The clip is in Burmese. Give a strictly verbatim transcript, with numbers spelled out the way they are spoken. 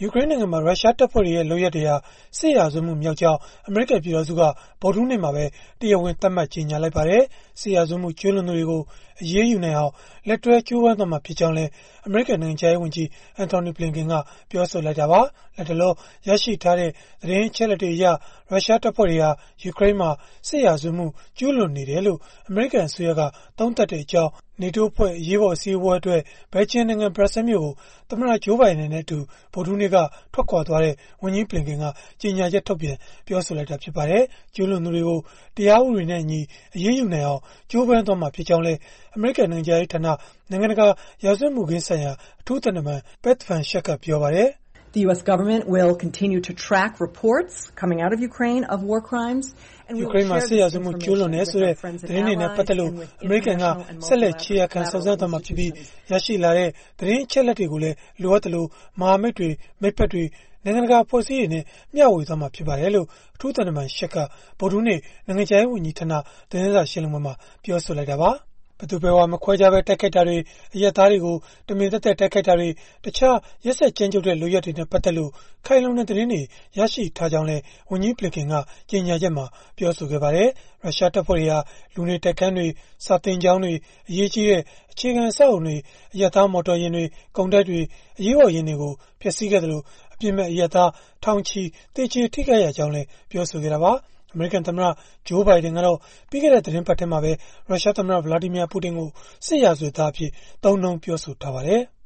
ယူကရိန်းနိုင်ငံမှာရုရှားတပ်ဖွဲ့တွေရဲ့လုပ်ရပ်တွေဟာစစ်ရာဇဝတ်မှုမြောက်ကြောင်းအမေရိကန်ပြည်ထောင်စုကဗုဒ္ဓဟူးနေ့မှာပဲတရားဝင်သတ်မှတ်ကြေညာလိုက်ပါတယ်။စစ်ရာဇဝတ်မှုကျူးလွန်သူတွေကိုအရေးယူနိုင်အောင်လက်တွဲကြိုးပမ်းသွားမှာဖြစ်ကြောင်းလည်းအမေရိကန်နိုင်ငံခြားရေးဝန်ကြီးအန်တိုနီဘလင်ကန်ကပြောဆိုလိုက်တာပါ။လက်တလောရရှိထားတဲ့သတင်းအချက်အလက်တွေအရရုရှားတပ်ဖွဲ့တွေဟာယူကရိန်းမှာစစ်ရာဇဝတ်မှုကျူးလွန်နေတယ်လို့အမေရိကန်အစိုးရကသုံးသပ်တဲ့အကြောင်းနေတိုးအဖွဲ့အရေးပေါ်အစည်းအဝေးအတွက်ဘယ်လ်ဂျီယံနိုင်ငံဘရပ်ဆဲလ်မြို့ကိုသမ္မတဂျိုးဘိုင်ဒန်နဲ့အတူဗုဒ္ဓဟူးနေ့ကထွက်ခွာသွားတဲ့ဝန်ကြီးဘလင်ကန်ကကြေညာချက်ထုတ်ပြန်ပြောဆိုလိုက်တာဖြစ်ပါတယ်။ကျူးလွန်သူတွေကိုတရားဥပဒေနဲ့အညီအရေးယူနိုင်အောင်ကြိုးပမ်းသွားမှာဖြစ်ကြောင်းလည်းအမေရိကန်နိုင်ငံခြားရေးဌာနနိုင်ငံတကာရာဇဝတ်မှုခင်းဆိုင်ရာအထူးသံတမန်ဘက်သ်ဗန်ရှက်ကပြောပါတယ်။ The U S government will continue to track reports coming out of Ukraine of war crimes and we will share this information with our friends and allies and with international and multilateralစုံစမ်းသွားမှာဖြစ်ပြီးရရှိလာတဲ့သတင်းအချက်အလက်တွေကိုလည်းလိုအပ်သလိုမဟာမိတ်တွေမိတ်ဖက်တွေနိုင်ငံတကာအဖွဲ့အစည်းတွေနဲ့မျှဝေသွားမှာဖြစ်ပါတယ်လို့အထူးသံတမန်ရှက်ကဗုဒ္ဓဟူးနေ့နိုင်ငံခြားရေးဝန်ကြီးဌာနသတင်းစာရှင်းလင်းပွဲမှာပြောဆိုလိုက်တာပါ။ဘယ်သူဘယ်ဝါမခွဲခြားပဲတိုက်ခိုက်တာတွေအရက်သားတွေကိုတမင်သက်သက်တိုက်ခိုက်တာတွေတခြားရက်စက်ကြမ်းကြုတ်တဲ့လုပ်ရက်တွေနဲ့ပတ်သက်လို့ခိုင်လုံတဲ့သတင်းတွေရရှိထားကြောင်းလည်းဝန်ကြီးဘလင်ကန်ကကြေညာချက်မှာပြောဆိုခဲ့ပါတယ်။ရုရှားတပ်ဖွဲ့တွေဟာလူနေတိုက်ခန်းတွေစာသင်ကျောင်းတွေအရေးကြီးတဲ့အခြေခံအဆောက်အုံတွေအရက်သားမော်တော်ယာဉ်တွေကုန်တိုက်တွေအရေးပေါ်ယာဉ်တွေကိုဖျက်ဆီးခဲ့တယ်လို့အပြစ်မဲ့အရက်သားထောင်ချီတေချေထိခိုက်ရကြောင်းလည်းပြောဆိုခဲ့တာပါ။အမေရိကန်သမ္မတဂျိုးဘိုင်ဒန်ကတော့ပြီးခဲ့တဲ့သတင်းပတ်ထဲမှာပဲရုရှားသမ္မတဗလာဒီမီယာပူတင်ကိုစစ်ရာဇဝတ်သားအဖြစ်သုံးနှုန်းပြောဆိုထားပါတယ်။